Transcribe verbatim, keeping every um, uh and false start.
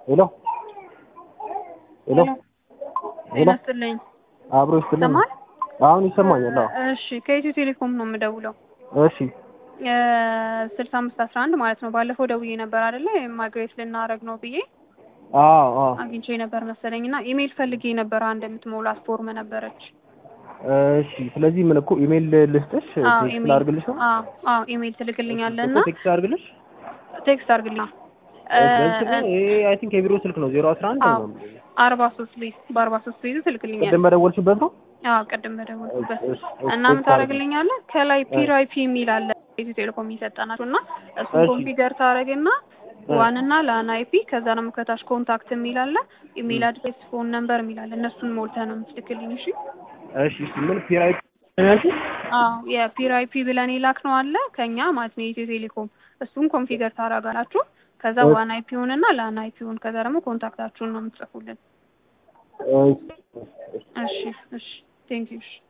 ሄሎ ሄሎ ሄሎ ይመስልኝ አብሮ ይስጥልኝ ሰማል አሁን ይሰማኛል አዎ እሺ ከኢትዮ ቴሌኮም ነው የምደውለው እሺ ስልሳ አምስት አስራ አንድ ማለት ነው ባለፈው ደውዬ ነበር አይደለ ማግሬት ልናረግ ነው ብዬ አዎ አዎ አግኝቼ ነበር መሰለኝና ኢሜል ፈልጌ ነበር አንድ የምትሞላ ፎርም ነበረች እሺ ስለዚህ ምን እኮ ኢሜል ልስጥሽ ቴክስት ላድርግልሽ ነው አዎ አዎ ኢሜል ትልክልኛለህና ቴክስት አድርግልሽ ቴክስት አድርግልኝ ይሄ አይ ቲንክ የቢሮ ስልክ ነው ዜሮ አስራ አንድ ነው አርባ ሶስት ላይ በአርባ ሶስት ላይ ትልክልኛለህ ቅድም በደወልሽበት ነው አዎ ቅድም በደወልኩበት እና ምን ታደርግልኛለህ ከላይ ፒራይፒ የሚል አለ ኢትዮ ቴሌኮም ይሰጣናልና እሱን ኮንፊገር ታረግና ዋን እና ላን አይፒ ከዛ ደግሞ ከታች ኮንታክት የሚል አለ ኢሜል አድሬስ ፎን ነምበር የሚል አለ እነሱን ሞልተህ ነው የምትልክልኝ እሺ እሺ ምን ፒራይፒ ያልሽ አዎ የፒራይፒ ብለን ይላክ ነው አለ ከኛ ማለት ነው ኢትዮ ቴሌኮም እሱን ኮንፊገር ታረጋላችሁ ከዛ ዋን አይፒውን እና ላን አይፒውን ከዛ ደግሞ ኮንታክታችሁን ነው የምትጽፉልን እሺ እሺ ቴንክ ዩ